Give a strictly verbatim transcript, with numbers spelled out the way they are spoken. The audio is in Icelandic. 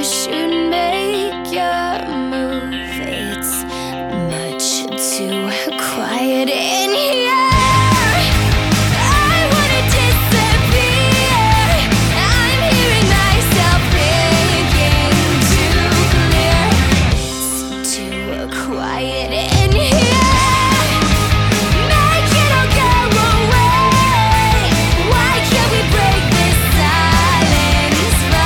you should make your move. It's much too quiet.